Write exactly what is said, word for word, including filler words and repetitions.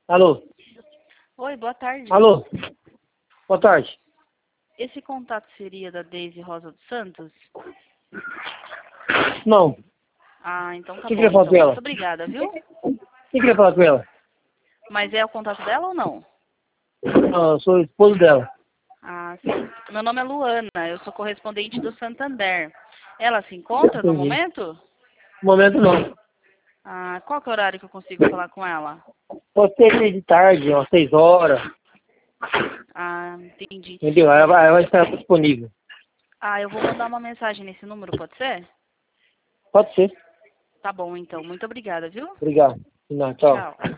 Alô? Oi, boa tarde. Alô? Boa tarde. Esse contato seria da Deise Rosa dos Santos? Não. Ah, então tá Quem bom. queria falar Então. com ela? Muito obrigada, viu? Quem queria falar com ela? Mas é o contato dela ou não? Ah, eu sou o esposo dela. Ah, sim. Meu nome é Luana, eu sou correspondente do Santander. Ela se encontra no Entendi. momento? No momento não. Ah, qual que é o horário que eu consigo falar com ela? Pode ser de tarde, umas seis horas. Ah, entendi. Entendeu? Ela vai, ela vai estar disponível. Ah, eu vou mandar uma mensagem nesse número, pode ser? Pode ser. Tá bom, então. Muito obrigada, viu? Obrigado. Não, tchau. Tchau.